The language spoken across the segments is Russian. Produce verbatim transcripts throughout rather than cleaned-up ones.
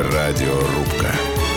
Радиорубка.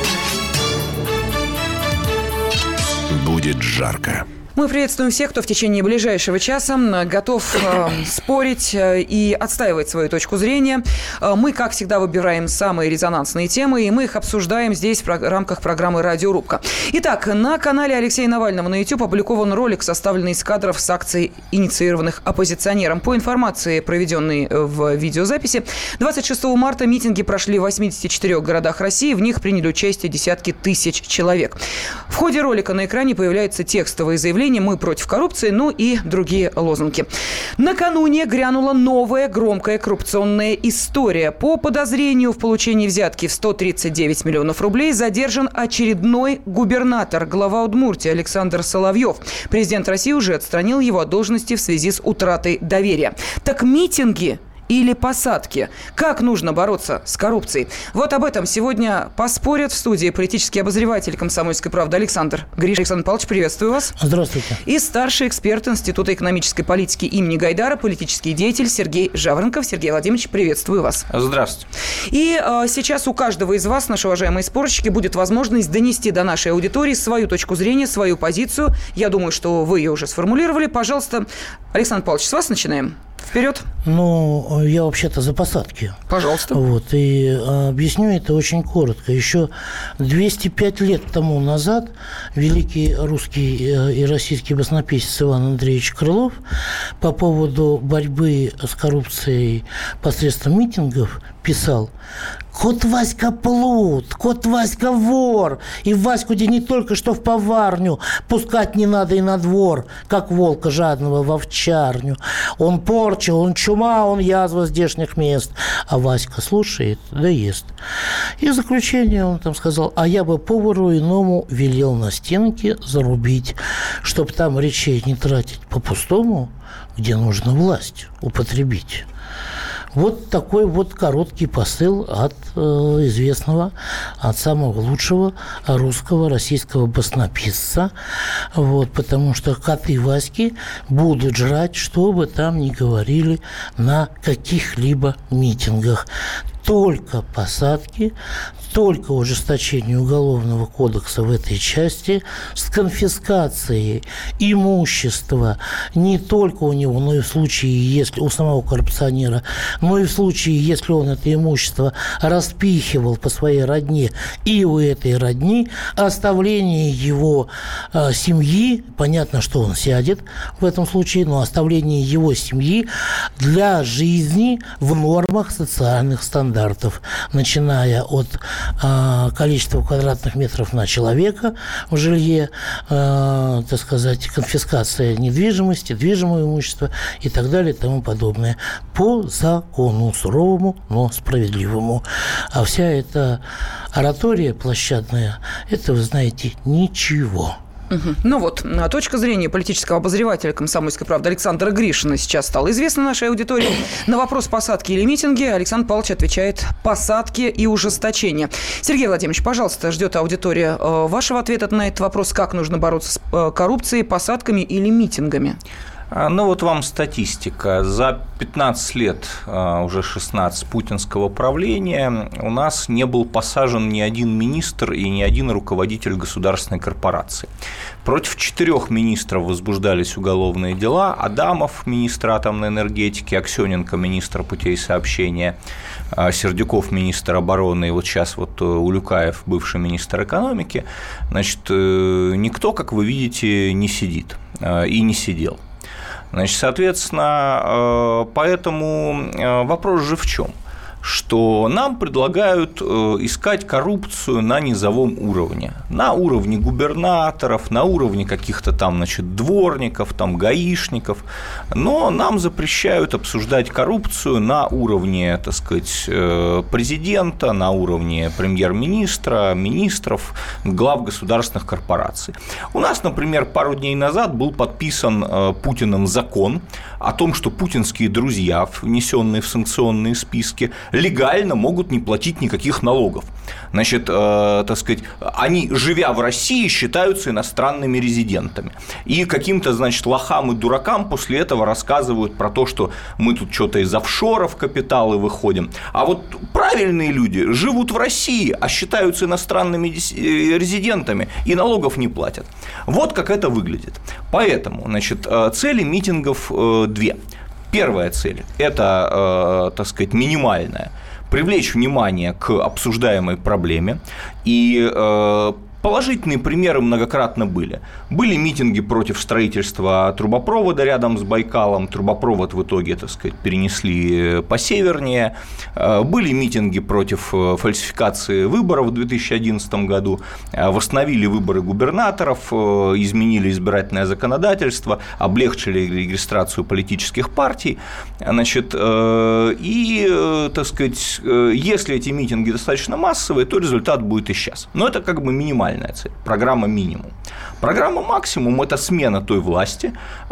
Будет жарко. Мы приветствуем всех, кто в течение ближайшего часа готов э, спорить э, и отстаивать свою точку зрения. Э, мы, как всегда, выбираем самые резонансные темы, и мы их обсуждаем здесь в про- рамках программы «Радиорубка». Итак, на канале Алексея Навального на YouTube опубликован ролик, составленный из кадров с акций, инициированных оппозиционером. По информации, проведенной в видеозаписи, двадцать шестого марта митинги прошли в восьмидесяти четырёх городах России. В них приняли участие десятки тысяч человек. В ходе ролика на экране появляются текстовые заявления «Мы против коррупции», ну и другие лозунги. Накануне грянула новая громкая коррупционная история. По подозрению в получении взятки в сто тридцать девять миллионов рублей задержан очередной губернатор, глава Удмуртии Александр Соловьев. Президент России уже отстранил его от должности в связи с утратой доверия. Так митинги или посадки? Как нужно бороться с коррупцией? Вот об этом сегодня поспорят в студии политический обозреватель «Комсомольской правды» Александр Гришин. Александр Павлович, приветствую вас. Здравствуйте. И старший эксперт Института экономической политики имени Гайдара, политический деятель Сергей Жаворонков. Сергей Владимирович, приветствую вас. Здравствуйте. И э, сейчас у каждого из вас, наши уважаемые спорщики, будет возможность донести до нашей аудитории свою точку зрения, свою позицию. Я думаю, что вы ее уже сформулировали. Пожалуйста, Александр Павлович, с вас начинаем. Вперед. Ну, я вообще-то за посадки. Пожалуйста. Вот, и объясню это очень коротко. Еще двести пять лет тому назад великий русский и российский баснописец Иван Андреевич Крылов по поводу борьбы с коррупцией посредством митингов писал: «Кот Васька плут, кот Васька вор, и Ваську где не только что в поварню пускать не надо и на двор, как волка жадного в овчарню. Он порча, он чума, он язва здешних мест, а Васька слушает, да ест». И в заключение он там сказал: «А я бы повару иному велел на стенке зарубить, чтоб там речей не тратить по-пустому, где нужно власть употребить». Вот такой вот короткий посыл от э, известного, от самого лучшего русского, российского баснописца. Вот, потому что коты Васьки будут жрать, что бы там ни говорили на каких-либо митингах. Только посадки, только ужесточение Уголовного кодекса в этой части с конфискацией имущества не только у него, но и в случае, если у самого коррупционера, но и в случае, если он это имущество распихивал по своей родне и у этой родни, оставление его э, семьи, понятно, что он сядет в этом случае, но оставление его семьи для жизни в нормах социальных стандартов. стандартов, начиная от э, количества квадратных метров на человека в жилье, э, так сказать, конфискация недвижимости, движимого имущества и так далее и тому подобное. По закону суровому, но справедливому. А вся эта оратория площадная, это, вы знаете, ничего. Угу. Ну вот, точка зрения политического обозревателя «Комсомольской правды» Александра Гришина сейчас стала известна нашей аудитории. На вопрос посадки или митинги Александр Павлович отвечает: посадки и ужесточение. Сергей Владимирович, пожалуйста, ждет аудитория вашего ответа на этот вопрос. Как нужно бороться с коррупцией, посадками или митингами? Ну вот вам статистика. За пятнадцать лет, уже шестнадцать, путинского правления у нас не был посажен ни один министр и ни один руководитель государственной корпорации. Против четырех министров возбуждались уголовные дела. Адамов, министр атомной энергетики, Аксененко, министр путей сообщения, Сердюков, министр обороны, и вот сейчас вот Улюкаев, бывший министр экономики. Значит, никто, как вы видите, не сидит и не сидел. Значит, соответственно, поэтому вопрос же в чем? Что нам предлагают искать коррупцию на низовом уровне, на уровне губернаторов, на уровне каких-то там, значит, дворников, там, гаишников, но нам запрещают обсуждать коррупцию на уровне, так сказать, президента, на уровне премьер-министра, министров, глав государственных корпораций. У нас, например, пару дней назад был подписан Путиным закон о том, что путинские друзья, внесенные в санкционные списки, легально могут не платить никаких налогов. Значит, э, так сказать, они, живя в России, считаются иностранными резидентами. И каким-то, значит, лохам и дуракам после этого рассказывают про то, что мы тут что-то из офшоров капиталы выходим. А вот правильные люди живут в России, а считаются иностранными резидентами и налогов не платят. Вот как это выглядит. Поэтому, значит, цели митингов две. Первая цель – это, так сказать, минимальная. Привлечь внимание к обсуждаемой проблеме. И положительные примеры многократно были. Были митинги против строительства трубопровода рядом с Байкалом. Трубопровод в итоге, так сказать, перенесли посевернее. Были митинги против фальсификации выборов в две тысячи одиннадцатом году. Восстановили выборы губернаторов, изменили избирательное законодательство, облегчили регистрацию политических партий. Значит, и, так сказать, если эти митинги достаточно массовые, то результат будет и сейчас. Но это как бы минимально. Цель. Программа минимум. Программа максимум – это смена той власти,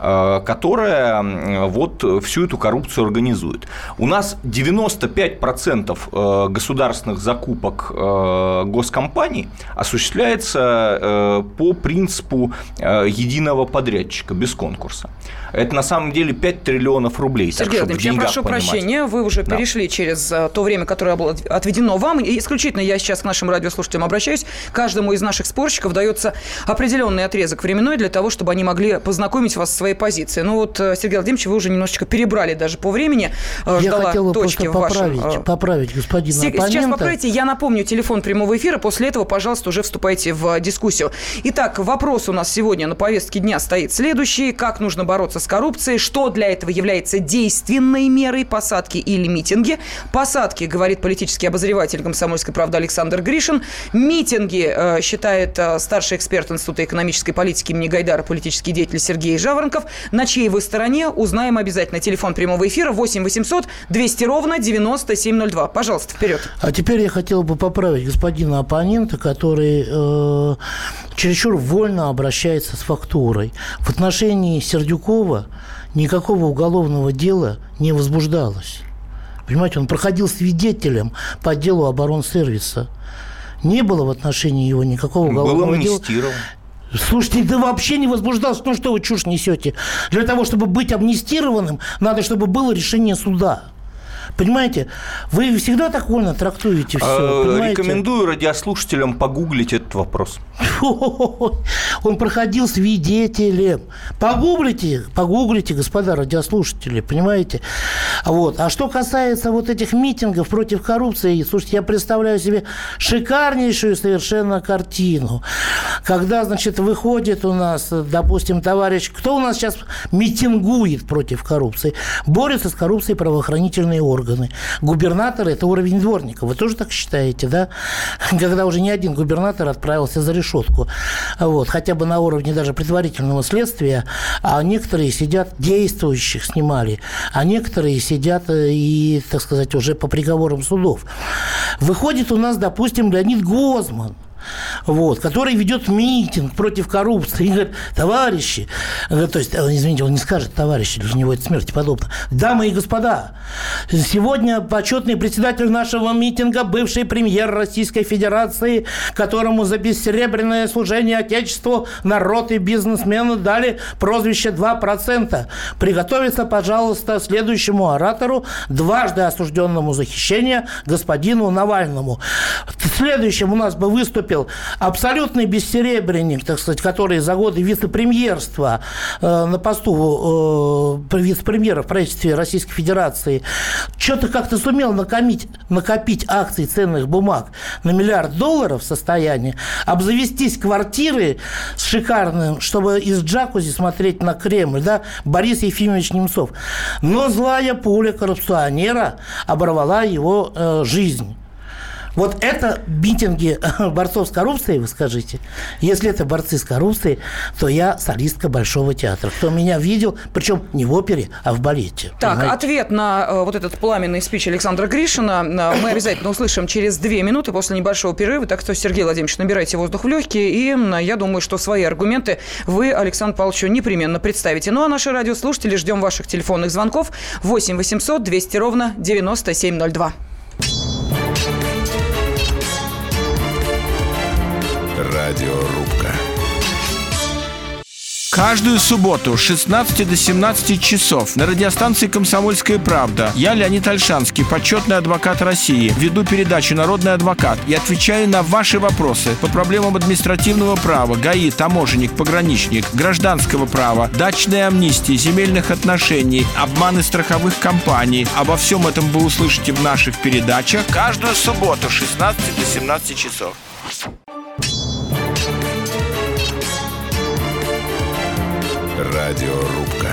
которая вот всю эту коррупцию организует. У нас девяносто пять процентов государственных закупок госкомпаний осуществляется по принципу единого подрядчика, без конкурса. Это на самом деле пять триллионов рублей. Сергей Владимирович, я прошу понимать. прощения, вы уже да. перешли через то время, которое было отведено вам. И исключительно я сейчас к нашим радиослушателям обращаюсь. Каждому из наших спорщиков дается определенный отрезок временной для того, чтобы они могли познакомить вас со своей позицией. Ну вот, Сергей Владимирович, вы уже немножечко перебрали даже по времени. Я ждала хотела точки в вашем... поправить, поправить господина Се- оппонента. Сейчас поправите. Я напомню телефон прямого эфира. После этого, пожалуйста, уже вступайте в дискуссию. Итак, вопрос у нас сегодня на повестке дня стоит следующий. Как нужно бороться с коррупцией? Что для этого является действенной мерой? Посадки или митинги? Посадки, говорит политический обозреватель «Комсомольской правды» Александр Гришин. Митинги, э, считает э, старший эксперт Института экономической политики имени Гайдара, политический деятель Сергей Жаворонков. На чьей вы стороне? Узнаем обязательно. Телефон прямого эфира восемь восемьсот двести ровно девяносто семь ноль два. Пожалуйста, вперед. А теперь я хотел бы поправить господина оппонента, который э, чересчур вольно обращается с фактурой. В отношении Сердюкова никакого уголовного дела не возбуждалось. Понимаете, он проходил свидетелем по делу оборонсервиса. Не было в отношении его никакого уголовного дела. Был амнистирован. Слушайте, да вообще не возбуждался. Ну что вы чушь несете? Для того, чтобы быть амнистированным, надо, чтобы было решение суда. Понимаете, вы всегда так вольно трактуете все. А, рекомендую радиослушателям погуглить этот вопрос. Он проходил свидетелем. Погуглите, погуглите, господа радиослушатели, понимаете? Вот. А что касается вот этих митингов против коррупции, слушайте, я представляю себе шикарнейшую совершенно картину. Когда, значит, выходит у нас, допустим, товарищ, кто у нас сейчас митингует против коррупции? Борются с коррупцией правоохранительные органы. Губернатор – это уровень дворника. Вы тоже так считаете, да? Когда уже не один губернатор отправился за решетку. Вот. Хотя бы на уровне даже предварительного следствия. А некоторые сидят, действующих снимали. А некоторые сидят и, так сказать, уже по приговорам судов. Выходит у нас, допустим, Леонид Гозман. Вот, который ведет митинг против коррупции и говорит: товарищи, то есть, извините, он не скажет товарищи, для него это смерти подобно. Дамы и господа, сегодня почетный председатель нашего митинга, бывший премьер Российской Федерации, которому за бессеребряное служение Отечеству народ и бизнесмены дали прозвище два процента. Приготовиться, пожалуйста, следующему оратору, дважды осужденному за хищение, господину Навальному. Следующим у нас бы выступил абсолютный бессеребренник, так сказать, который за годы вице-премьерства э, на посту э, вице-премьера в правительстве Российской Федерации что-то как-то сумел накопить, накопить акций ценных бумаг на миллиард долларов в состоянии, обзавестись квартирой с шикарным, чтобы из джакузи смотреть на Кремль, да, Борис Ефимович Немцов. Но злая пуля коррупционера оборвала его э, жизнь. Вот это митинги борцов с коррупцией, вы скажите. Если это борцы с коррупцией, то я солистка Большого театра. Кто меня видел, причем не в опере, а в балете. Так, понимаете? Ответ на э, вот этот пламенный спич Александра Гришина э, мы обязательно услышим через две минуты после небольшого перерыва. Так что, Сергей Владимирович, набирайте воздух в легкие. И э, я думаю, что свои аргументы вы Александру Павловичу непременно представите. Ну, а наши радиослушатели, ждем ваших телефонных звонков. восемь восемьсот двести ровно девяносто семь ноль два. Радиорубка. Каждую субботу с шестнадцати до семнадцати часов на радиостанции «Комсомольская правда» я, Леонид Ольшанский, почетный адвокат России, веду передачу «Народный адвокат» и отвечаю на ваши вопросы по проблемам административного права, ГАИ, таможенник, пограничник, гражданского права, дачной амнистии, земельных отношений, обманы страховых компаний. Обо всем этом вы услышите в наших передачах каждую субботу с шестнадцати до семнадцати часов. Радиорубка.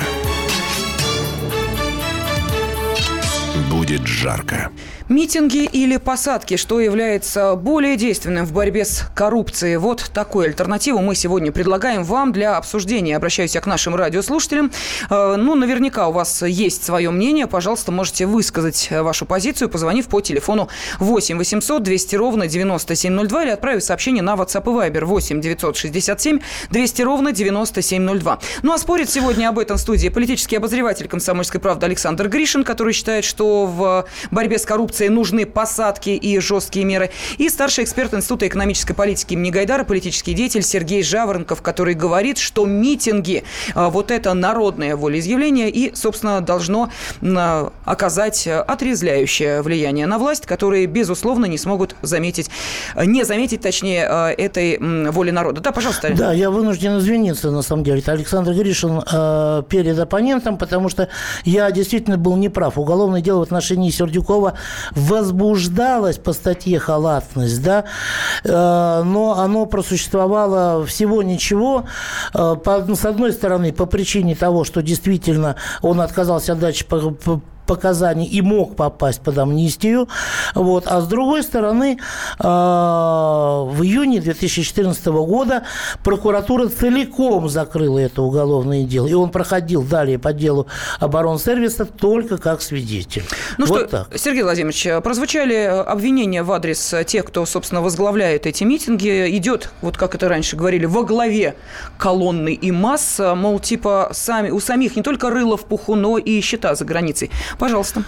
Будет жарко. Митинги или посадки, что является более действенным в борьбе с коррупцией? Вот такую альтернативу мы сегодня предлагаем вам для обсуждения. Обращаюсь я к нашим радиослушателям. Ну, наверняка у вас есть свое мнение. Пожалуйста, можете высказать вашу позицию, позвонив по телефону восемь восемьсот двести ровно девяносто семь ноль два или отправив сообщение на WhatsApp и Viber восемь девятьсот шестьдесят семь двести ровно девяносто семь ноль два. Ну, а спорит сегодня об этом в студии политический обозреватель «Комсомольской правды» Александр Гришин, который считает, что в борьбе с коррупцией нужны посадки и жесткие меры. И старший эксперт Института экономической политики имени Гайдара, политический деятель Сергей Жаворонков, который говорит, что митинги, вот это народное волеизъявление и, собственно, должно оказать отрезвляющее влияние на власть, которые, безусловно, не смогут заметить, не заметить, точнее, этой воли народа. Да, пожалуйста. Да, я вынужден извиниться, на самом деле. Это Александр Гришин э, перед оппонентом, потому что я действительно был неправ. Уголовное дело в отношении Сердюкова возбуждалось по статье халатность, да, э, но оно просуществовало всего ничего. Э, по, с одной стороны, по причине того, что действительно он отказался от дачи по, по показаний и мог попасть под амнистию. Вот. А с другой стороны, в июне две тысячи четырнадцатого года прокуратура целиком закрыла это уголовное дело. И он проходил далее по делу оборонсервиса только как свидетель. Ну вот что, так. Сергей Владимирович, прозвучали обвинения в адрес тех, кто, собственно, возглавляет эти митинги. Идет, вот как это раньше говорили, во главе колонны и масс. Мол, типа, сами, у самих не только рыло в пуху, но и счета за границей. Пожалуйста.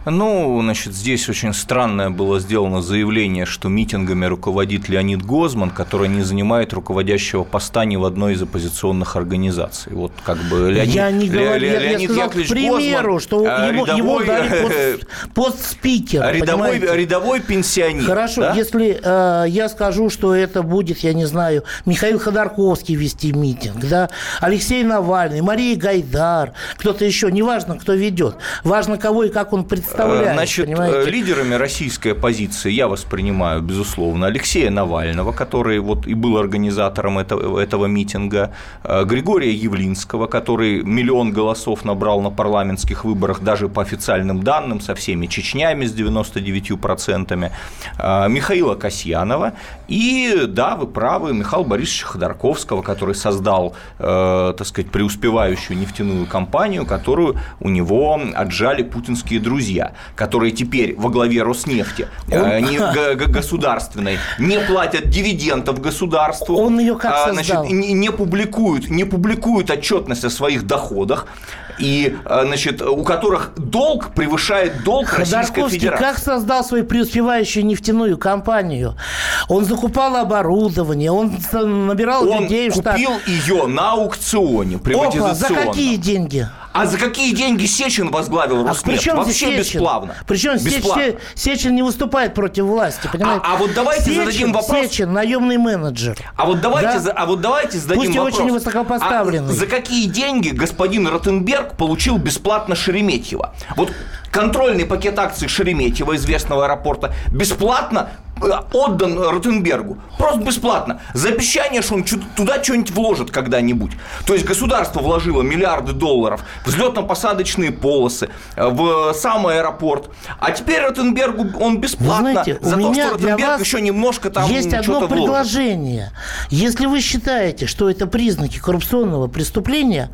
Ну, значит, здесь очень странное было сделано заявление, что митингами руководит Леонид Гозман, который не занимает руководящего поста ни в одной из оппозиционных организаций. Вот как бы Леонид, я не говорю, Ле, я, Леонид я сказал, Яковлевич к примеру, Гозман, что ему, рядовой, ему дали пост, постспикера. Рядовой, рядовой пенсионер. Хорошо, да? если э, я скажу, что это будет, я не знаю, Михаил Ходорковский вести митинг, да, Алексей Навальный, Мария Гайдар, кто-то еще, неважно, кто ведет, важно, кого и как он представляет. Значит, понимаете? Лидерами российской оппозиции я воспринимаю, безусловно, Алексея Навального, который вот и был организатором этого, этого митинга, Григория Явлинского, который миллион голосов набрал на парламентских выборах, даже по официальным данным, со всеми Чечнями с девяносто девятью процентами, Михаила Касьянова и, да, вы правы, Михаила Борисовича Ходорковского, который создал, э, так сказать, преуспевающую нефтяную компанию, которую у него отжали путинские друзья, которые теперь во главе Роснефти, э, не, г- г- государственной, не платят дивидендов государству. Он ее как создал? Значит, не, не публикуют, не публикуют отчетность о своих доходах, и, значит, у которых долг превышает долг Российской Федерации. Как создал свою преуспевающую нефтяную компанию? Он закупал оборудование, он набирал он людей в штат. Он купил ее на аукционе приватизационном. Опа, за какие деньги? А за какие деньги Сечин возглавил Роснефть? А Вообще Сечин? бесплатно. Причем бесплатно. Сечин не выступает против власти, понимаете? А, а вот давайте Сечин, зададим вопрос. Сечин, наемный менеджер. А вот давайте, да? а вот давайте зададим Пусть вопрос. и очень высокопоставленный. А за какие деньги господин Ротенберг получил бесплатно Шереметьево? Вот контрольный пакет акций Шереметьево, известного аэропорта, бесплатно отдан Ротенбергу. Просто бесплатно. За обещание, что он туда что-нибудь вложит когда-нибудь. То есть государство вложило миллиарды долларов в взлетно-посадочные полосы, в сам аэропорт. А теперь Ротенбергу он бесплатно. Знаете, за у то, меня что Ротенберг еще немножко там есть одно что-то предложение. вложит. Если вы считаете, что это признаки коррупционного преступления,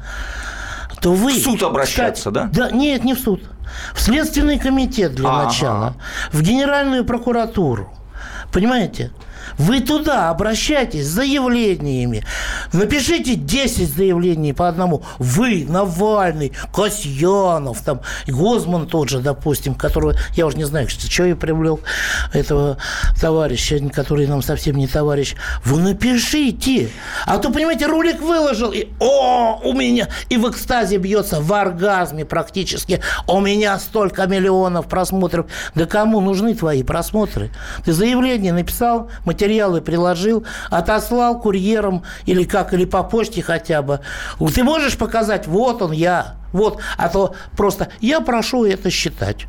то вы... В суд обращаться, кстати, да? Да? Нет, не в суд. В Следственный комитет для ага. начала. В Генеральную прокуратуру. Понимаете? Вы туда обращайтесь с заявлениями. Напишите десять заявлений по одному. Вы, Навальный, Касьянов, там, Гозман тот же, допустим, которого, я уже не знаю, что я привлек, этого товарища, который нам совсем не товарищ. Вы напишите. А то, понимаете, ролик выложил, и о, у меня, и в экстазе бьется, в оргазме практически. У меня столько миллионов просмотров. Да кому нужны твои просмотры? Ты заявление написал, материалы приложил, отослал курьером или как, или по почте хотя бы. Ты можешь показать, вот он я, вот, а то просто я прошу это считать.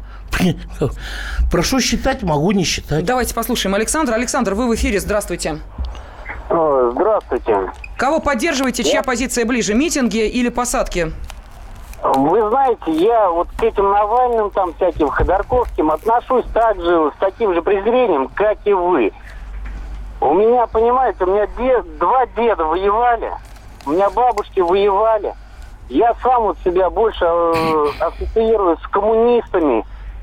Прошу считать, могу не считать. Давайте послушаем Александра. Александр, вы в эфире, здравствуйте. Здравствуйте. Кого поддерживаете, чья позиция ближе, митинги или посадки? Вы знаете, я вот к этим Навальным, там, всяким Ходорковским отношусь так же, с таким же презрением, как и вы. У меня, понимаете, у меня дед, два деда воевали, у меня бабушки воевали. Я сам вот себя больше э, ассоциирую с коммунистами.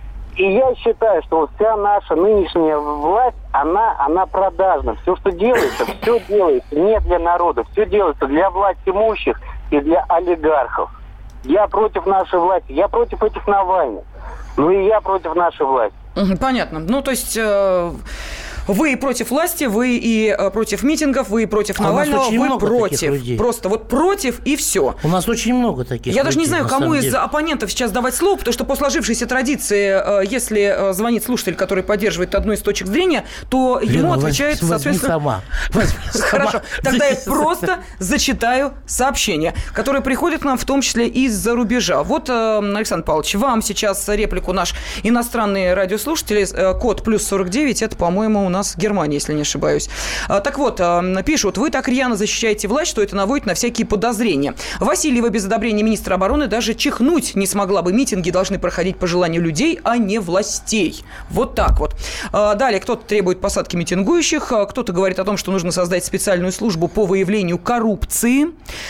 И я считаю, что вот вся наша нынешняя власть, она, она продажна. Все, что делается, все делается не для народа, все делается для власть имущих и для олигархов. Я против нашей власти, я против этих Навальных. Ну и я против нашей власти. Понятно. Ну, то есть... Э... Вы и против власти, вы и э, против митингов, вы и против а Навального, вы против. Просто вот против и все. У нас очень много таких Я людей, даже не знаю, кому из оппонентов сейчас давать слово, потому что по сложившейся традиции, э, если э, звонит слушатель, который поддерживает одну из точек зрения, то Лена, ему отвечает, возьми, соответственно... сама. Возьми Хорошо, сама. Тогда я просто зачитаю сообщения, которые приходят к нам в том числе из-за рубежа. Вот, э, Александр Павлович, вам сейчас реплику наш иностранные радиослушатели, э, код плюс сорок девять, это, по-моему, у нас Германия, если не ошибаюсь. А, так вот, а, пишут, вы так рьяно защищаете власть, что это наводит на всякие подозрения. Васильева без одобрения министра обороны даже чихнуть не смогла бы. Митинги должны проходить по желанию людей, а не властей. Вот так вот. А, далее, кто-то требует посадки митингующих, а, кто-то говорит о том, что нужно создать специальную службу по выявлению коррупции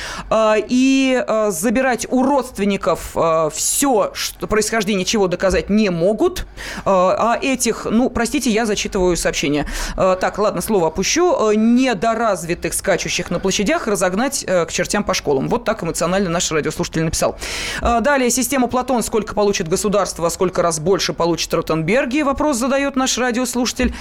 а, и а, забирать у родственников а, все, что происхождение чего доказать не могут. А, а этих, ну, простите, я зачитываю сообщение. Так, ладно, слово опущу. Недоразвитых, скачущих на площадях, разогнать к чертям по школам. Вот так эмоционально наш радиослушатель написал. Далее, система Платон. Сколько получит государство, сколько раз больше получит Ротенберги? Вопрос задает наш радиослушатель.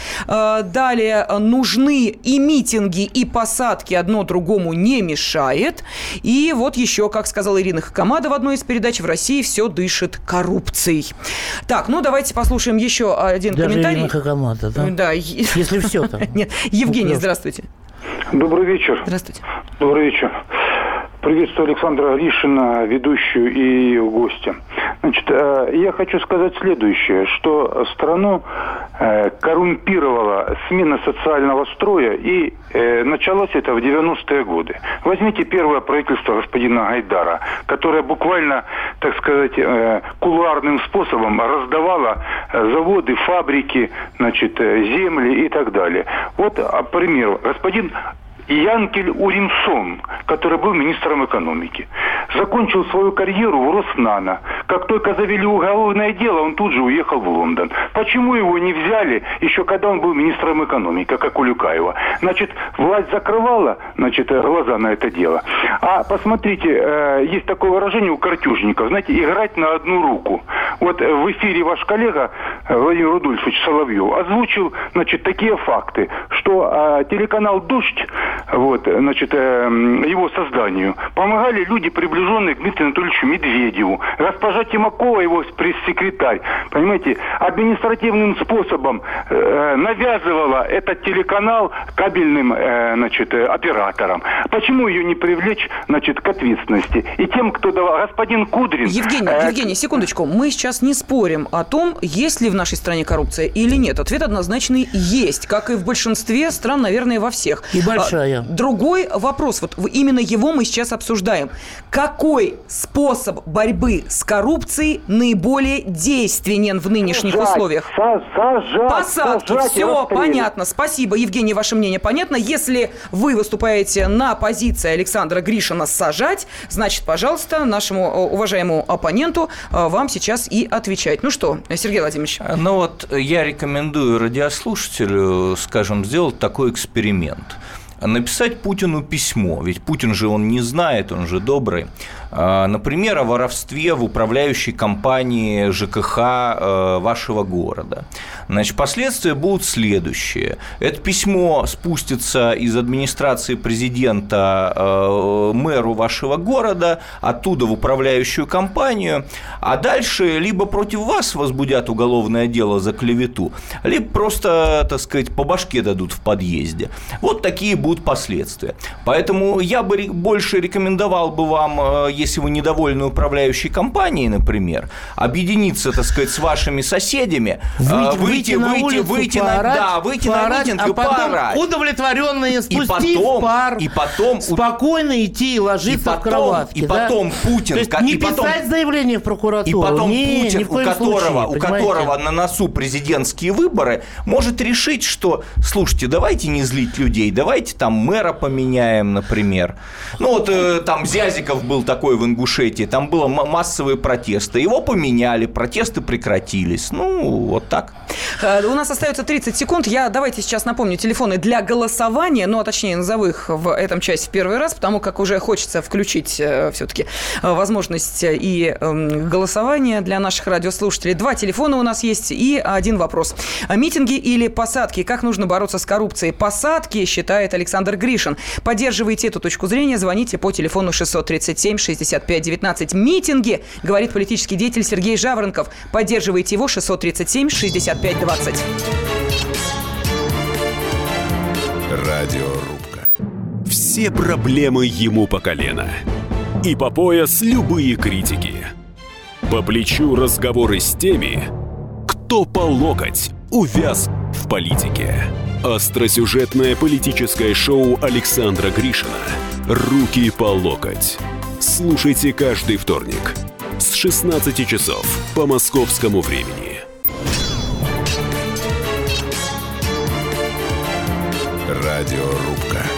Далее, нужны и митинги, и посадки. Одно другому не мешает. И вот еще, как сказала Ирина Хакамада в одной из передач, в России все дышит коррупцией. Так, ну давайте послушаем еще один Даже комментарий. Ирина Хакамада, да? Да. Если все там. Нет, Евгений, здравствуйте. Добрый вечер. Здравствуйте. Добрый вечер. Приветствую Александра Ришина, ведущую, и ее гостя. Значит, я хочу сказать следующее, что страну коррумпировала смена социального строя, и началось это в девяностые годы. Возьмите первое правительство господина Гайдара, которое буквально, так сказать, кулуарным способом раздавало заводы, фабрики, значит, земли и так далее. Вот, к примеру, господин Янкель Уримсон, который был министром экономики, закончил свою карьеру в Роснано. Как только завели уголовное дело, он тут же уехал в Лондон. Почему его не взяли, еще когда он был министром экономики, как у Люкаева? Значит, власть закрывала, значит, глаза на это дело. А посмотрите, есть такое выражение у картюжников, знаете, играть на одну руку. Вот в эфире ваш коллега Владимир Рудольфович Соловьев озвучил, значит, такие факты, что телеканал «Дождь», вот, значит, его созданию помогали люди, приближенные к Дмитрию Анатольевичу Медведеву. Госпожа Тимакова, его пресс-секретарь, понимаете, административным способом э, навязывала этот телеканал кабельным, э, значит, операторам. Почему ее не привлечь, значит, к ответственности? И тем, кто давал... Господин Кудрин... Евгений, э... Евгений, секундочку. Мы сейчас не спорим о том, есть ли в нашей стране коррупция или нет. Ответ однозначный – есть. Как и в большинстве стран, наверное, во всех. И большая. другой вопрос, вот именно его мы сейчас обсуждаем. Какой способ борьбы с коррупцией наиболее действенен в нынешних сажать, условиях? Сажать, Посадки. Сажать, Все понятно. Спасибо, Евгений, ваше мнение понятно. Если вы выступаете на позиции Александра Гришина «сажать», значит, пожалуйста, нашему уважаемому оппоненту вам сейчас и отвечать. Ну что, Сергей Владимирович? Ну вот я рекомендую радиослушателю, скажем, сделать такой эксперимент. Написать Путину письмо, ведь Путин же он не знает, он же добрый. Например, о воровстве в управляющей компании ЖКХ вашего города. Значит, последствия будут следующие. Это письмо спустится из администрации президента мэру вашего города, оттуда в управляющую компанию, а дальше либо против вас возбудят уголовное дело за клевету, либо просто, так сказать, по башке дадут в подъезде. Вот такие будут последствия. Поэтому я бы больше рекомендовал бы вам, если вы недовольны управляющей компанией, например, объединиться, так сказать, с вашими соседями, выйти, выйти, на выйти, улицу, выйти поорать, на, да, выйти поорать, на митинг а и потом поорать. Удовлетворенные спустить и потом, в пар, и потом, спокойно идти и ложиться и потом, в кроватке. И да? потом Путин... То есть как, не и потом, писать заявление в прокуратуру. И потом не, Путин, ни в коем у, которого, случае, у которого на носу президентские выборы, может решить, что, слушайте, давайте не злить людей, давайте там мэра поменяем, например. Ну вот э, там Зязиков был такой в Ингушетии, там было массовые протесты, его поменяли, протесты прекратились. Ну, вот так. У нас остается тридцать секунд. Я давайте сейчас напомню телефоны для голосования, ну, а точнее, назову их в этом часе в первый раз, потому как уже хочется включить э, все-таки возможность и э, голосования для наших радиослушателей. Два телефона у нас есть и один вопрос. Митинги или посадки? Как нужно бороться с коррупцией? Посадки, считает Александр Гришин. Поддерживайте эту точку зрения, звоните по телефону шестьсот тридцать семь шестьдесят пять девятнадцать. Митинги, говорит политический деятель Сергей Жаворонков. Поддерживайте его шестьсот тридцать семь шестьдесят пять двадцать. Радиорубка. Все проблемы ему по колено. И по пояс любые критики. По плечу разговоры с теми, кто по локоть увяз в политике. Остросюжетное политическое шоу Александра Гришина «Руки по локоть». Слушайте каждый вторник с шестнадцати часов по московскому времени. Радиорубка.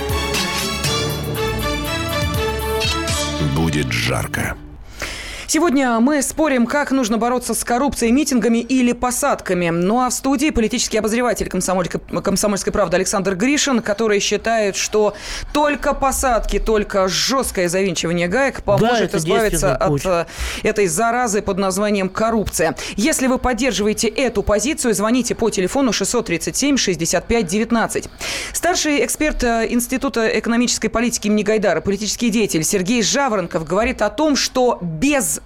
Будет жарко. Сегодня мы спорим, как нужно бороться с коррупцией, митингами или посадками. Ну а в студии политический обозреватель комсомольской, комсомольской правды Александр Гришин, который считает, что только посадки, только жесткое завинчивание гаек поможет да, избавиться от путь. этой заразы под названием коррупция. Если вы поддерживаете эту позицию, звоните по телефону шестьсот тридцать семь шестьдесят пять девятнадцать. Старший эксперт Института экономической политики имени Гайдара, политический деятель Сергей Жаворонков говорит о том, что без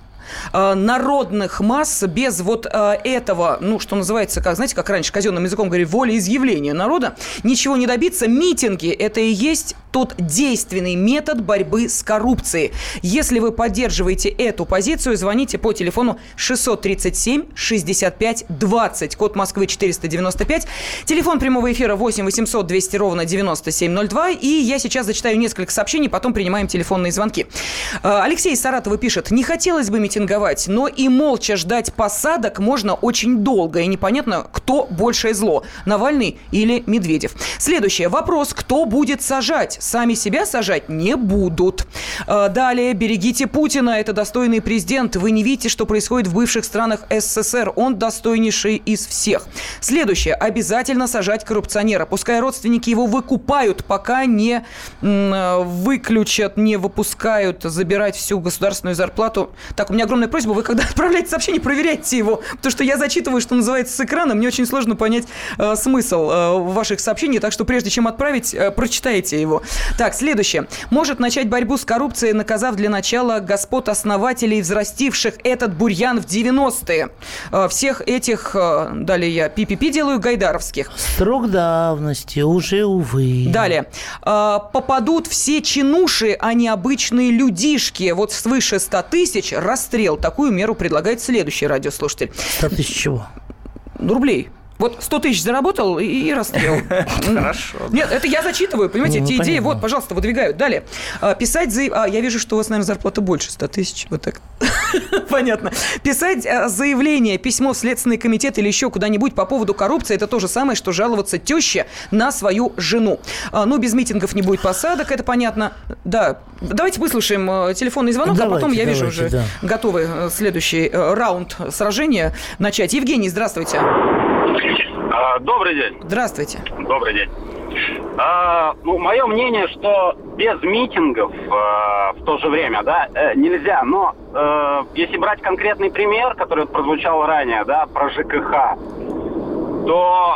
народных масс, без вот этого, ну, что называется, как, знаете, как раньше казенным языком говорили, волеизъявления народа, ничего не добиться. Митинги – это и есть тот действенный метод борьбы с коррупцией. Если вы поддерживаете эту позицию, звоните по телефону шестьсот тридцать семь шестьдесят пять двадцать, код Москвы четыреста девяносто пять, телефон прямого эфира восемь восемьсот двести ровно девяносто семь ноль два, и я сейчас зачитаю несколько сообщений, потом принимаем телефонные звонки. Алексей из Саратова пишет: не хотелось бы митинговать, но и молча ждать посадок можно очень долго, и непонятно, кто большее зло, Навальный или Медведев. Следующий вопрос: кто будет сажать? Сами себя сажать не будут. Далее: берегите Путина, это достойный президент. Вы не видите, что происходит в бывших странах СССР. Он достойнейший из всех. Следующее: обязательно сажать коррупционера. Пускай родственники его выкупают, пока не выключат, не выпускают забирать всю государственную зарплату. Так, у меня огромная просьба: вы, когда отправляете сообщение, проверяйте его, потому что я зачитываю, что называется, с экрана. Мне очень сложно понять э, смысл э, ваших сообщений, так что прежде чем отправить, э, прочитайте его. Так, следующее. Может начать борьбу с коррупцией, наказав для начала господ основателей, взрастивших этот бурьян в девяностые. Э, всех этих, э, далее я пи-пи-пи делаю, гайдаровских. Срок давности уже, увы. Далее. Э, попадут все чинуши, а не обычные людишки. Вот свыше ста тысяч расстрел. Такую меру предлагает следующий радиослушатель. сто тысяч чего? Рублей. Вот сто тысяч заработал и, и расстрел. Хорошо. Нет, это я зачитываю, понимаете, эти идеи, вот, пожалуйста, выдвигают. Далее. Писать за... А, я вижу, что у вас, наверное, зарплата больше ста тысяч. Вот так. Понятно. Писать заявление, письмо в Следственный комитет или еще куда-нибудь по поводу коррупции, это то же самое, что жаловаться теще на свою жену. Ну, без митингов не будет посадок, это понятно. Да, давайте выслушаем телефонный звонок, давайте, а потом, я вижу, давайте, уже да. готовы следующий раунд сражения начать. Евгений, здравствуйте. Добрый день. Здравствуйте. Добрый день. А, ну, мое мнение, что без митингов а, в то же время, да, э, нельзя. Но э, если брать конкретный пример, который прозвучал ранее, да, про ЖКХ, то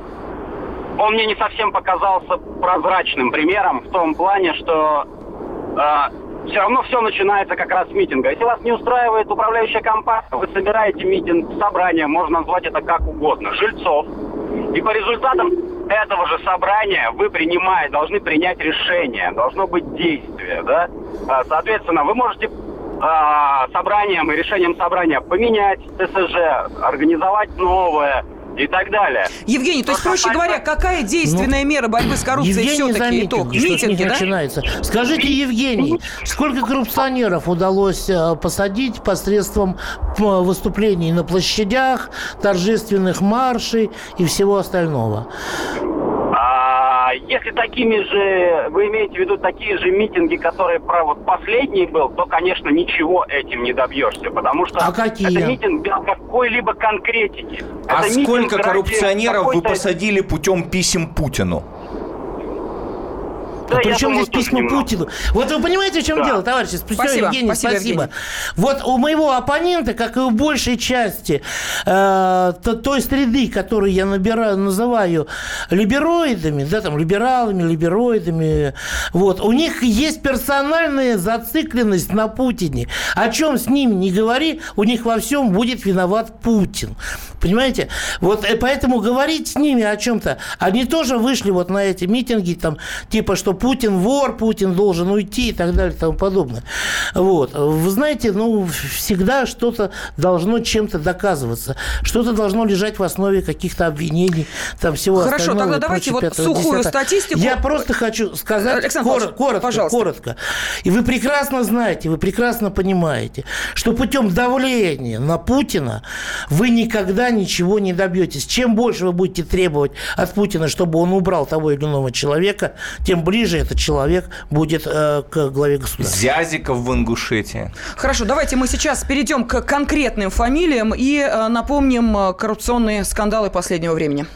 он мне не совсем показался прозрачным примером в том плане, что э, все равно все начинается как раз с митинга. Если вас не устраивает управляющая компания, вы собираете митинг, собрание, можно назвать это как угодно, жильцов. И по результатам этого же собрания вы принимаете, должны принять решение, должно быть действие, да. Соответственно, вы можете а, собранием и решением собрания поменять ТСЖ, организовать новое и так далее. Евгений, то есть, проще говоря, какая действенная ну, мера борьбы с коррупцией все-таки итог? Митинги, да? Начинается. Скажите, Евгений, сколько коррупционеров удалось посадить посредством выступлений на площадях, торжественных маршей и всего остального? А если такими же, вы имеете в виду такие же митинги, которые про вот последний был, то, конечно, ничего этим не добьешься, потому что а какие? это митинг без какой-либо конкретики. А это сколько коррупционеров вы посадили путем писем Путину? Да, а при чем думаю, здесь письма немного. Путину? Вот вы понимаете, в чем да. дело, товарищи? Спасибо, Евгений, спасибо, спасибо. Евгений. Вот у моего оппонента, как и у большей части э, той среды, которую я набираю, называю либероидами, да, там, либералами, либероидами, вот, у них есть персональная зацикленность на Путине. О чем с ними не говори, у них во всем будет виноват Путин. Понимаете? Вот поэтому говорить с ними о чем-то. Они тоже вышли вот на эти митинги, там, типа, что Путин вор, Путин должен уйти и так далее и тому подобное. Вот. Вы знаете, ну, всегда что-то должно чем-то доказываться. Что-то должно лежать в основе каких-то обвинений, там, всего Хорошо, остального. тогда давайте вот сухую статистику. Я просто хочу сказать Александр кор- коротко, пожалуйста. коротко. И вы прекрасно знаете, вы прекрасно понимаете, что путем давления на Путина вы никогда ничего не добьетесь. Чем больше вы будете требовать от Путина, чтобы он убрал того или иного человека, тем ближе этот человек будет э, к главе государства. Зязиков в Ингушетии. Хорошо, давайте мы сейчас перейдем к конкретным фамилиям и э, напомним э, коррупционные скандалы последнего времени.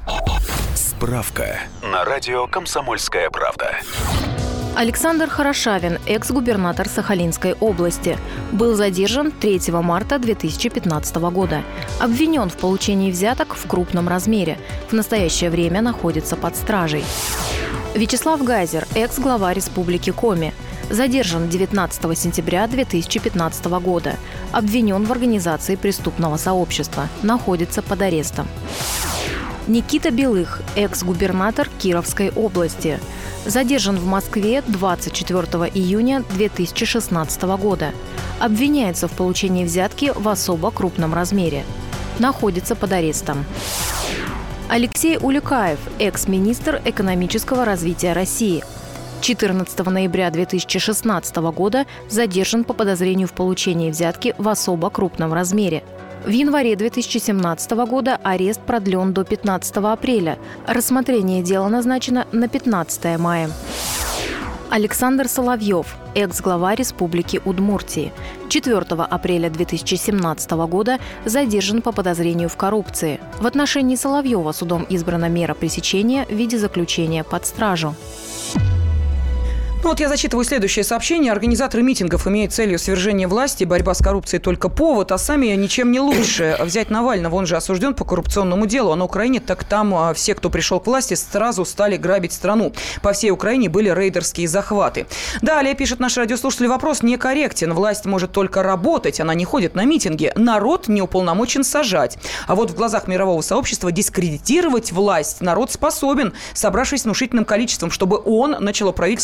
Справка на радио «Комсомольская правда». Александр Хорошавин, экс-губернатор Сахалинской области, был задержан третьего марта две тысячи пятнадцатого года. Обвинен в получении взяток в крупном размере. В настоящее время находится под стражей. Вячеслав Гайзер, экс-глава Республики Коми, задержан девятнадцатого сентября две тысячи пятнадцатого года. Обвинен в организации преступного сообщества. Находится под арестом. Никита Белых, экс-губернатор Кировской области, задержан в Москве двадцать четвёртого июня две тысячи шестнадцатого года. Обвиняется в получении взятки в особо крупном размере. Находится под арестом. Алексей Улюкаев, экс-министр экономического развития России, четырнадцатого ноября две тысячи шестнадцатого года задержан по подозрению в получении взятки в особо крупном размере. В январе две тысячи семнадцатого года арест продлен до пятнадцатого апреля. Рассмотрение дела назначено на пятнадцатое мая. Александр Соловьев, экс-глава Республики Удмуртии, четвёртого апреля две тысячи семнадцатого года задержан по подозрению в коррупции. В отношении Соловьева судом избрана мера пресечения в виде заключения под стражу. Ну вот я зачитываю следующее сообщение. Организаторы митингов имеют целью свержения власти, борьба с коррупцией только повод, а сами ничем не лучше. Взять Навального, он же осужден по коррупционному делу, а на Украине так там все, кто пришел к власти, сразу стали грабить страну. По всей Украине были рейдерские захваты. Далее, пишет наш радиослушатель, вопрос некорректен. Власть может только работать, она не ходит на митинги. Народ не уполномочен сажать. А вот в глазах мирового сообщества дискредитировать власть народ способен, собравшись внушительным количеством, чтобы он начало правительство толкать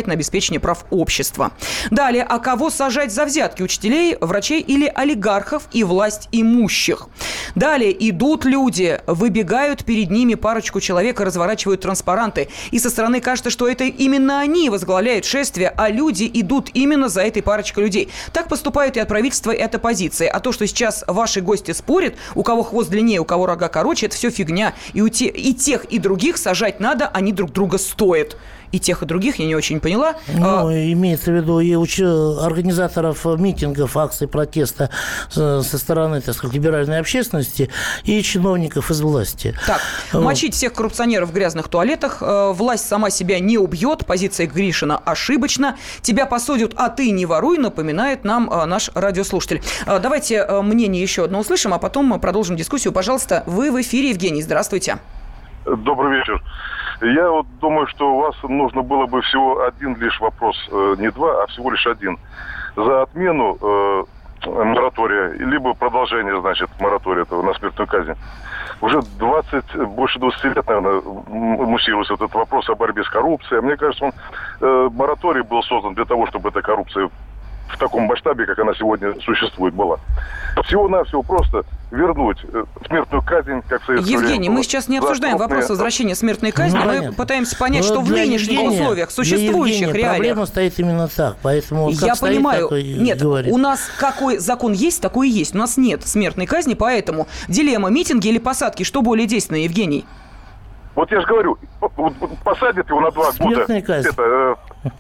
влияет на обеспечение прав общества. Далее, а кого сажать за взятки? Учителей, врачей или олигархов и власть имущих? Далее, идут люди, выбегают перед ними парочку человек и разворачивают транспаранты. И со стороны кажется, что это именно они возглавляют шествие, а люди идут именно за этой парочкой людей. Так поступают и от правительства, и от оппозиции. А то, что сейчас ваши гости спорят, у кого хвост длиннее, у кого рога короче, это все фигня. И, у те, и тех, и других сажать надо, они друг друга стоят. И тех, и других я не очень поняла. Ну, а... имеется в виду и уч... организаторов митингов, акций протеста со стороны, так сказать, либеральной общественности и чиновников из власти. Так, вот. Мочить всех коррупционеров в грязных туалетах. Власть сама себя не убьет. Позиция Гришина ошибочна. Тебя посадят, а ты не воруй, напоминает нам наш радиослушатель. Давайте мнение еще одно услышим, а потом мы продолжим дискуссию. Пожалуйста, вы в эфире, Евгений. Здравствуйте. Добрый вечер. Я вот думаю, что у вас нужно было бы всего один лишь вопрос, не два, а всего лишь один. За отмену э, моратория, либо продолжение, значит, моратория этого на смертную казнь. Уже двадцать, больше двадцати лет, наверное, муссируется этот вопрос о борьбе с коррупцией. Мне кажется, он, э, мораторий был создан для того, чтобы эта коррупция в таком масштабе, как она сегодня существует, была. Всего-навсего просто вернуть смертную казнь, как в советское время. Евгений, мы сейчас не обсуждаем вопрос возвращения смертной казни, ну, мы понятно. Пытаемся понять, но что в нынешних Евгения, условиях, существующих реалиях. Проблема стоит именно так, поэтому как я стоит, понимаю, так и нет, говорит. У нас какой закон есть, такой и есть. У нас нет смертной казни, поэтому дилемма: митинги или посадки, что более действенное, Евгений? Вот я же говорю, посадят его на два смертная года. Казнь. Это,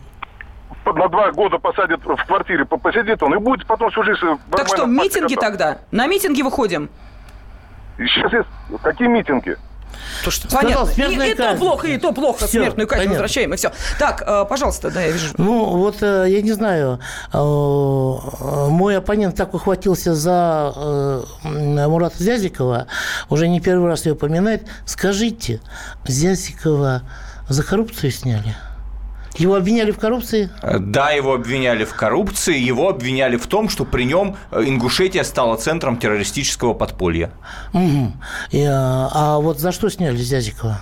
на два года посадят в квартире, посидит он, и будет потом всю жизнь... Так что, митинги тогда? На митинги выходим? Сейчас есть... Какие митинги? То, что, понятно. И, и то плохо, и то плохо. Все, смертную казнь понятно. Возвращаем, и все. Так, пожалуйста, да, я вижу. Ну, вот я не знаю, мой оппонент так ухватился за Мурата Зязикова, уже не первый раз ее упоминает. Скажите, Зязикова за коррупцию сняли? Его обвиняли в коррупции? Да, его обвиняли в коррупции. Его обвиняли в том, что при нем Ингушетия стала центром террористического подполья. Угу. И, а, а вот за что сняли Зязикова?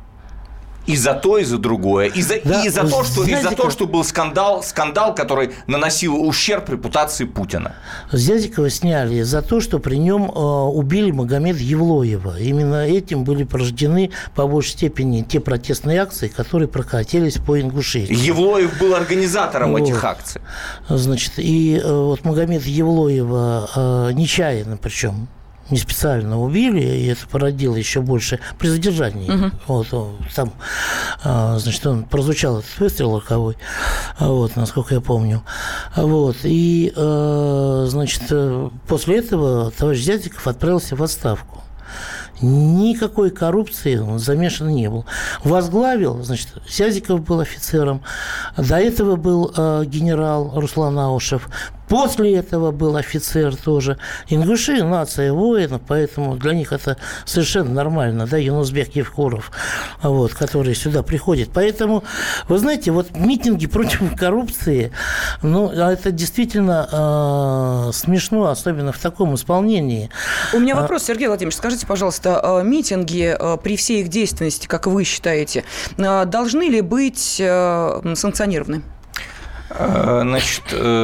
И за то, и за другое. И за, да, и за, то, что, Зязиков... и за то, что был скандал, скандал, который наносил ущерб репутации Путина. Зязикова сняли за то, что при нем э, убили Магомеда Евлоева. Именно этим были порождены по большей степени те протестные акции, которые прокатились по Ингушетии. Евлоев был организатором вот. этих акций. Значит, и э, вот Магомеда Евлоева э, нечаянно, причем не специально убили, и это породило еще больше при задержании. Uh-huh. Вот, он, там, значит, он прозвучал этот выстрел роковой, вот, насколько я помню. Вот, и, значит, после этого товарищ Зязиков отправился в отставку. Никакой коррупции он замешан не был. Возглавил, значит, Зязиков был офицером, до этого был э, генерал Руслан Аушев, после этого был офицер тоже. Ингуши – нация воинов, поэтому для них это совершенно нормально, да, Юнусбек Евкуров, вот, который сюда приходит. Поэтому, вы знаете, вот митинги против коррупции, ну, это действительно э, смешно, особенно в таком исполнении. У меня вопрос, Сергей Владимирович, скажите, пожалуйста, митинги при всей их действенности, как вы считаете, должны ли быть санкционированы? Значит,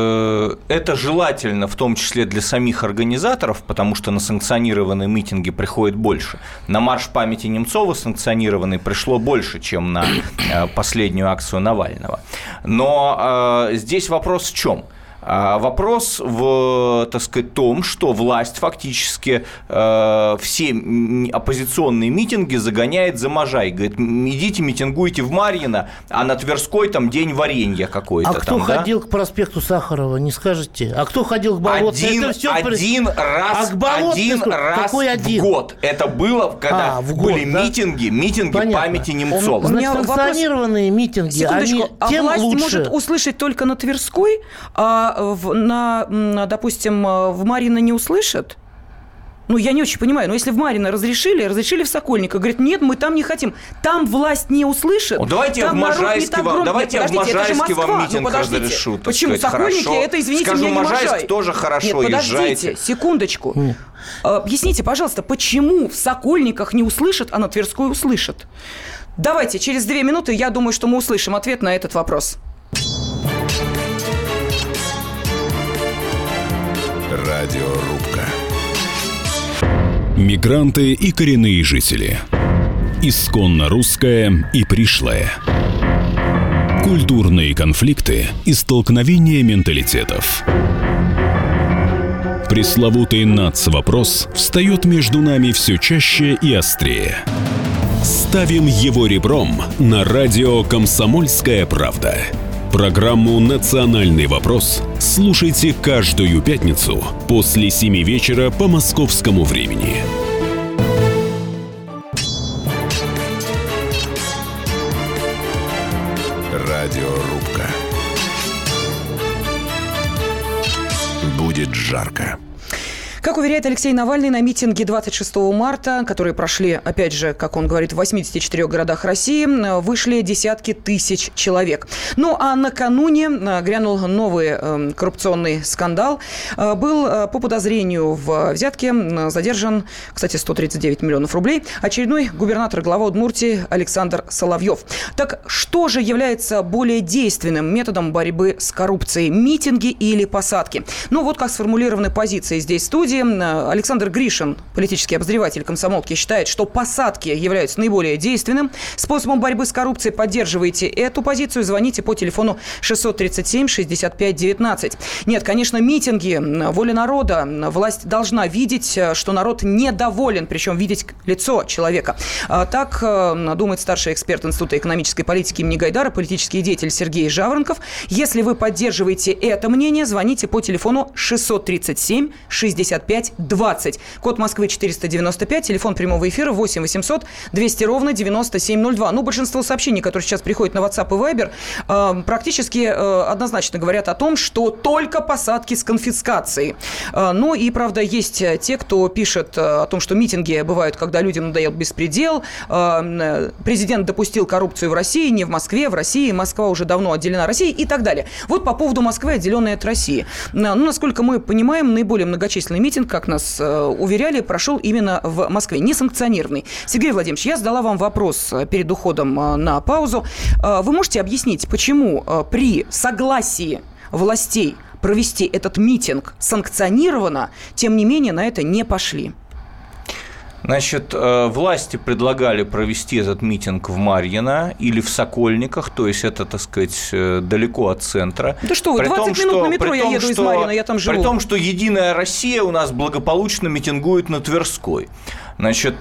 это желательно в том числе для самих организаторов, потому что на санкционированные митинги приходит больше. На марш памяти Немцова санкционированный пришло больше, чем на последнюю акцию Навального. Но здесь вопрос в чем? Вопрос в, так сказать, том, что власть фактически э, все оппозиционные митинги загоняет за Можай. Говорит, идите митингуйте в Марьино, а на Тверской там день варенья какой-то. А кто там, ходил да? к проспекту Сахарова, не скажете? А кто ходил к Болотной? Один, один при... раз, а один раз один? в год. Это было, когда а, в были год, да? митинги, митинги Понятно. памяти Немцова. Значит, санкционированные вопрос... митинги, секундочку, они а тем власть лучше. Может услышать только на Тверской, а в, на, допустим, в Марьино не услышат? Ну, я не очень понимаю. Но если в Марьино разрешили, разрешили в Сокольниках, говорят, нет, мы там не хотим. Там власть не услышит. Ну, давайте я в Можайске вам, давайте я в Можайске вам митинг ну, разрешу. Почему? Сокольники, хорошо. Это, извините Скажу, меня, не Можайск Можай. тоже хорошо, нет, подождите, езжайте. секундочку. Нет. Объясните, пожалуйста, почему в Сокольниках не услышат, а на Тверской услышат? Давайте, через две минуты, я думаю, что мы услышим ответ на этот вопрос. Радиорубка. Мигранты и коренные жители. Исконно русское и пришлое. Культурные конфликты и столкновения менталитетов. Пресловутый нацвопрос встает между нами все чаще и острее. Ставим его ребром на радио «Комсомольская правда». Программу «Национальный вопрос» слушайте каждую пятницу после семи вечера по московскому времени. Радиорубка. Будет жарко. Как уверяет Алексей Навальный, на митинге двадцать шестого марта, которые прошли, опять же, как он говорит, в восьмидесяти четырёх городах России, вышли десятки тысяч человек. Ну, а накануне грянул новый э, коррупционный скандал. Э, был э, по подозрению в взятке э, задержан, кстати, сто тридцать девять миллионов рублей, очередной губернатор, глава Удмуртии Александр Соловьев. Так что же является более действенным методом борьбы с коррупцией? Митинги или посадки? Ну, вот как сформулированы позиции здесь в студии. Александр Гришин, политический обозреватель «Комсомолки», считает, что посадки являются наиболее действенным способом борьбы с коррупцией. Поддерживаете эту позицию, звоните по телефону шестьсот тридцать семь шестьдесят пять девятнадцать. Нет, конечно, митинги, воля народа. Власть должна видеть, что народ недоволен, причем видеть лицо человека. Так думает старший эксперт Института экономической политики имени Гайдара, политический деятель Сергей Жаворонков. Если вы поддерживаете это мнение, звоните по телефону шестьсот тридцать семь шестьдесят пять двадцать. Код Москвы четыреста девяносто пять, телефон прямого эфира восемь восемьсот двести ровно девяносто семь ноль два. Ну, большинство сообщений, которые сейчас приходят на WhatsApp и Viber, э, практически э, однозначно говорят о том, что только посадки с конфискацией. Э, ну, и, правда, есть те, кто пишет о том, что митинги бывают, когда людям надоел беспредел. Э, президент допустил коррупцию в России, не в Москве, в России. Москва уже давно отделена Россией и так далее. Вот по поводу Москвы, отделенной от России. Ну, насколько мы понимаем, наиболее многочисленный митинг, как нас э, уверяли, прошел именно в Москве, несанкционированный. Сергей Владимирович, я задала вам вопрос перед уходом э, на паузу. Э, вы можете объяснить, почему э, при согласии властей провести этот митинг санкционированно, тем не менее на это не пошли? Значит, власти предлагали провести этот митинг в Марьино или в Сокольниках, то есть это, так сказать, далеко от центра. Да что вы, двадцать минут на метро я еду из Марьино, я там живу. При том, что «Единая Россия» у нас благополучно митингует на Тверской. Значит,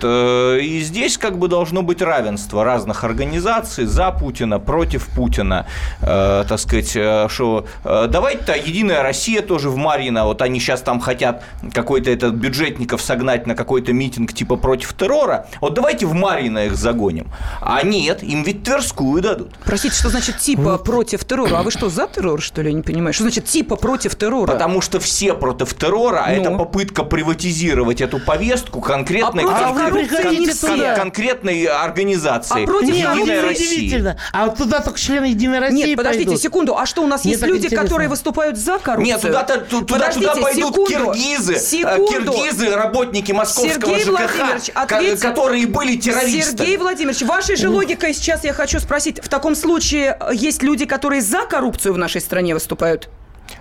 и здесь как бы должно быть равенство разных организаций за Путина, против Путина. Э, так сказать, что давайте-то «Единая Россия» тоже в Марьино, вот они сейчас там хотят какой-то этот бюджетников согнать на какой-то митинг типа против террора, вот давайте в Марьино их загоним. А нет, им ведь Тверскую дадут. Простите, что значит типа против террора? А вы что, за террор, что ли, я не понимаю? Что значит типа против террора? Потому что все против террора, а ну. это попытка приватизировать эту повестку конкретной, а кон- кон- кон- конкретной организации. А против «Единой России». А вот туда только члены «Единой России» Нет, подождите пойдут. секунду. А что, у нас Мне есть люди, интересно. которые выступают за коррупцию? Нет, туда-то, туда, туда пойдут секунду, киргизы, секунду. киргизы, работники московского Сергей ЖКХ, ответьте, которые были террористами. Сергей Владимирович, вашей же логикой сейчас я хочу спросить. В таком случае есть люди, которые за коррупцию в нашей стране выступают?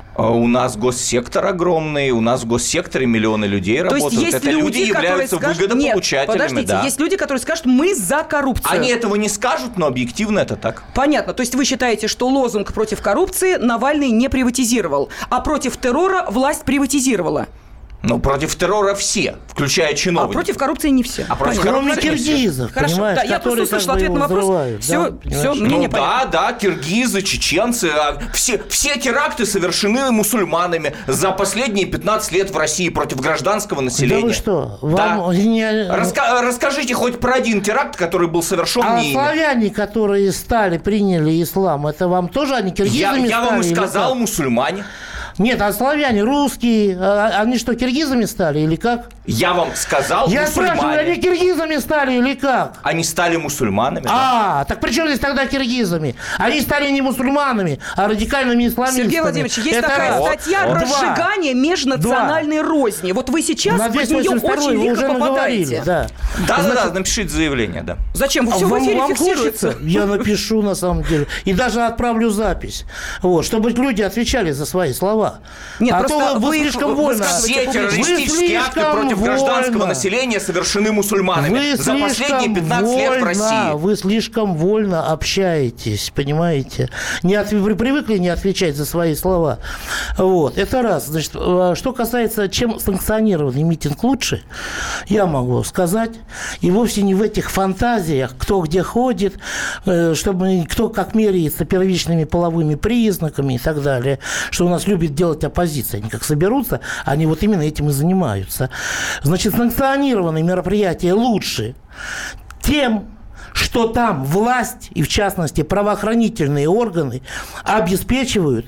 У нас госсектор огромный, у нас в госсекторе миллионы людей работают. То есть есть это люди, люди являются скажут, выгодополучателями. Нет, подождите, да. есть люди, которые скажут, мы за коррупцию. Они этого не скажут, но объективно это так. Понятно. То есть вы считаете, что лозунг против коррупции Навальный не приватизировал, а против террора власть приватизировала? Ну, против террора все, включая чиновников. А против коррупции не все. А против Кроме киргизов, Хорошо, понимаешь, да, я просто услышала ответ на вопрос. Взрывают, все, да, все, мне ну непонятно. да, да, киргизы, чеченцы, все, все теракты совершены мусульманами за последние пятнадцать лет в России против гражданского населения. Да вы что? Вам Да. не... Раска- расскажите хоть про один теракт, который был совершен А не ими. славяне, которые стали, приняли ислам, это вам тоже они киргизами Я, я стали? вам и или сказал, как? мусульмане. Нет, а славяне, русские, а, они что, киргизами стали или как? Я вам сказал, Я мусульмане. спрашиваю, они киргизами стали или как? Они стали мусульманами. А, так при чем здесь тогда киргизами? Они стали не мусульманами, а радикальными исламистами. Сергей Владимирович, есть Это такая раз. статья Вот. «Разжигание межнациональной розни». Вот вы сейчас На под нее двести восемьдесят второй очень вы легко уже попадаете. наговорили, да. Да, Значит, да, да, напишите заявление, да. Зачем? Вы А все в вам- эфире вам фиксируется. хочется? Я напишу, на самом деле. И даже отправлю запись. Вот, чтобы люди отвечали за свои слова. слова. Нет, а просто то вы, вы слишком вольно. Все террористические акты против гражданского населения совершены мусульманами вы за последние пятнадцать вольно, лет в России. Вы слишком вольно общаетесь, понимаете? Не от, вы привыкли не отвечать за свои слова. Вот, это раз. Значит, что касается, чем санкционированный митинг лучше, я могу сказать, и вовсе не в этих фантазиях, кто где ходит, чтобы кто как меряется первичными половыми признаками и так далее, что у нас любит делать оппозиция. Они как соберутся, они вот именно этим и занимаются. Значит, санкционированные мероприятия лучше тем, что там власть, и в частности правоохранительные органы, обеспечивают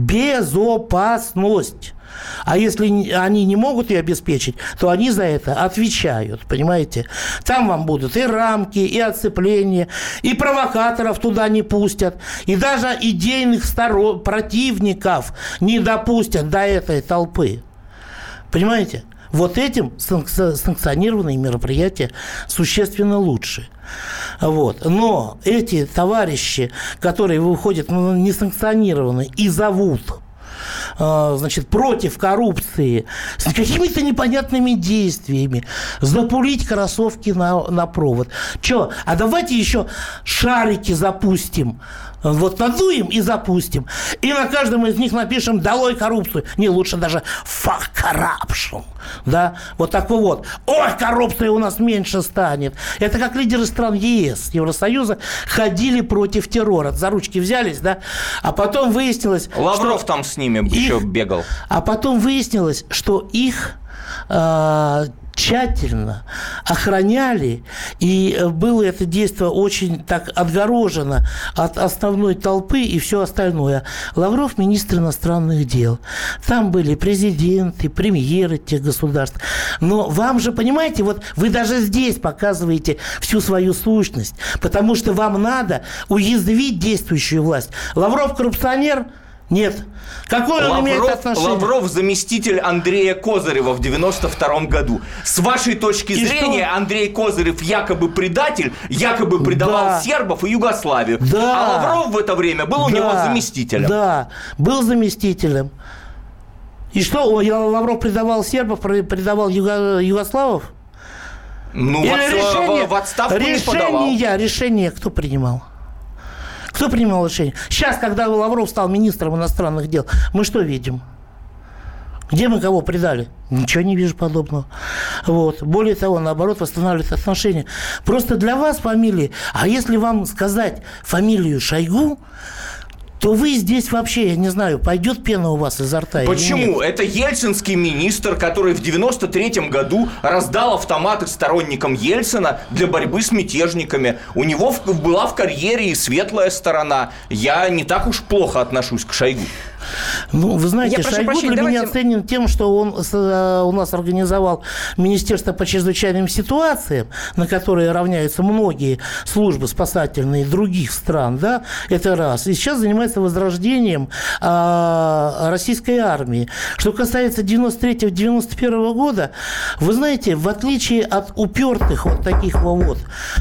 безопасность. А если они не могут ее обеспечить, то они за это отвечают, понимаете? Там вам будут и рамки, и оцепления, и провокаторов туда не пустят, и даже идейных сторон, противников не допустят до этой толпы. Понимаете? Вот этим санкционированные мероприятия существенно лучше. Вот. Но эти товарищи, которые выходят несанкционированно и зовут, значит, против коррупции с какими-то непонятными действиями, запулить кроссовки на, на провод. Че, а давайте еще шарики запустим. Вот надуем и запустим. И на каждом из них напишем «Долой коррупцию». Не, лучше даже «Fuck corruption». Да? Вот такой вот. Ой, коррупция у нас меньше станет. Это как лидеры стран ЕС, Евросоюза ходили против террора. За ручки взялись, да? А потом выяснилось... Лавров что там с ними их, еще бегал. А потом выяснилось, что их... Э, тщательно охраняли, и было это действие очень так отгорожено от основной толпы и все остальное. Лавров – министр иностранных дел. Там были президенты, премьеры тех государств. Но вам же, понимаете, вот вы даже здесь показываете всю свою сущность, потому что вам надо уязвить действующую власть. Лавров коррупционер? Нет. Какое он имеет отношение? Лавров заместитель Андрея Козырева в девяносто втором году. С вашей точки и зрения, что? Андрей Козырев якобы предатель, якобы предавал да. сербов и Югославию. Да. А Лавров в это время был да. у него заместителем. Да, был заместителем. И что, Лавров предавал сербов, предавал юго- югославов? Ну, в, решение, в отставку решение, не подавал. Решение, решение кто принимал? Кто принимал решение? Сейчас, когда Лавров стал министром иностранных дел, мы что видим? Где мы кого предали? Ничего не вижу подобного. Вот. Более того, наоборот, восстанавливают отношения. Просто для вас фамилии, а если вам сказать фамилию Шойгу, то вы здесь вообще, я не знаю, пойдет пена у вас изо рта. Почему? Это ельцинский министр, который в девяносто третьем году раздал автоматы сторонникам Ельцина для борьбы с мятежниками. У него была в карьере и светлая сторона. Я не так уж плохо отношусь к Шойгу. Ну, вы знаете, Шойгу прощения, для давайте... меня ценен тем, что он у нас организовал Министерство по чрезвычайным ситуациям, на которые равняются многие службы спасательные других стран, да, это раз. И сейчас занимается возрождением а, российской армии. Что касается девяносто третьего - девяносто первого года, вы знаете, в отличие от упертых вот таких вот,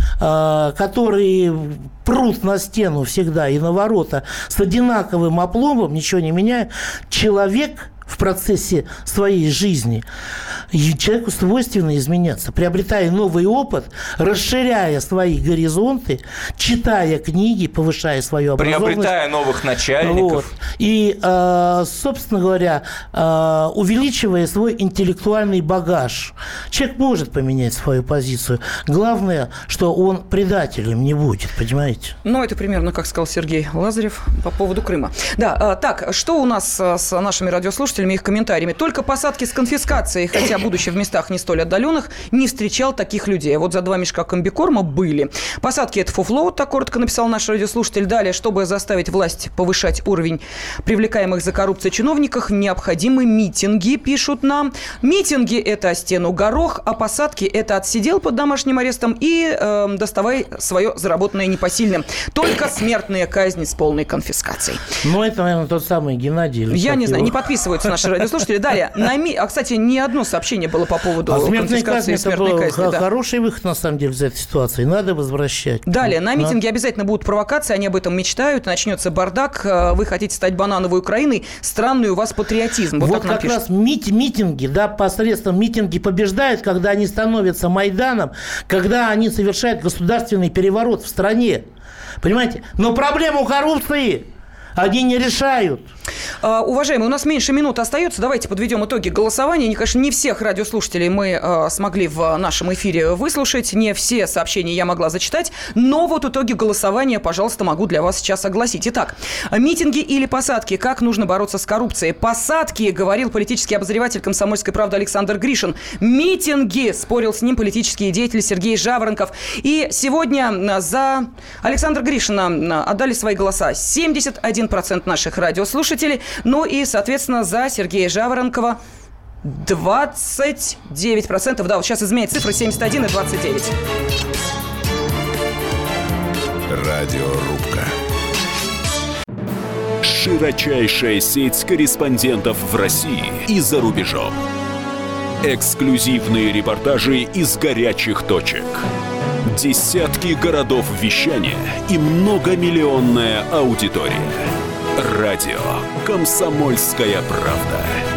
а, которые прут на стену всегда и на ворота с одинаковым опломбом, ничего не меняя, человек в процессе своей жизни, человеку свойственно изменяться, приобретая новый опыт, расширяя свои горизонты, читая книги, повышая свою образованность. Приобретая новых начальников. Вот. И, собственно говоря, увеличивая свой интеллектуальный багаж. Человек может поменять свою позицию. Главное, что он предателем не будет, понимаете? Ну, это примерно, как сказал Сергей Лазарев по поводу Крыма. Да, так, что у нас с нашими радиослушателями, их комментариями? Только посадки с конфискацией, хотя, будучи в местах не столь отдаленных, не встречал таких людей. Вот за два мешка комбикорма были. Посадки – это фуфло, так коротко написал наш радиослушатель. Далее, чтобы заставить власть повышать уровень привлекаемых за коррупцию чиновников, необходимы митинги, пишут нам. Митинги – это о стену горох, а посадки – это отсидел под домашним арестом и э, доставай свое заработанное непосильным. Только смертные казни с полной конфискацией. Ну, это, наверное, тот самый Геннадий. Я не знаю, не подписываются волнуются наши радиослушатели. Далее, на ми... а, кстати, ни одно сообщение было по поводу а конфискации смертной казни. Это да. хороший выход, на самом деле, из этой ситуации. Надо возвращать. Далее, на митинге обязательно будут провокации, они об этом мечтают, начнется бардак, вы хотите стать банановой Украиной, странный у вас патриотизм. Вот, вот так нам как пишут. раз мит- митинги, да, посредством митинги побеждают, когда они становятся Майданом, когда они совершают государственный переворот в стране. Понимаете? Но проблему коррупции они не решают. Uh, уважаемые, у нас меньше минуты остается. Давайте подведем итоги голосования. Не, конечно, не всех радиослушателей мы uh, смогли в нашем эфире выслушать. Не все сообщения я могла зачитать. Но вот итоги голосования, пожалуйста, могу для вас сейчас огласить. Итак, митинги или посадки? Как нужно бороться с коррупцией? Посадки, говорил политический обозреватель «Комсомольской правды» Александр Гришин. Митинги, спорил с ним политический деятель Сергей Жаворонков. И сегодня за Александра Гришина отдали свои голоса семьдесят один процент наших радиослушателей. Ну и, соответственно, за Сергея Жаворонкова двадцать девять процентов. Да, вот сейчас изменяет цифры семьдесят один и двадцать девять. Радиорубка. Широчайшая сеть корреспондентов в России и за рубежом. Эксклюзивные репортажи из горячих точек. Десятки городов вещания и многомиллионная аудитория. Радио «Комсомольская правда».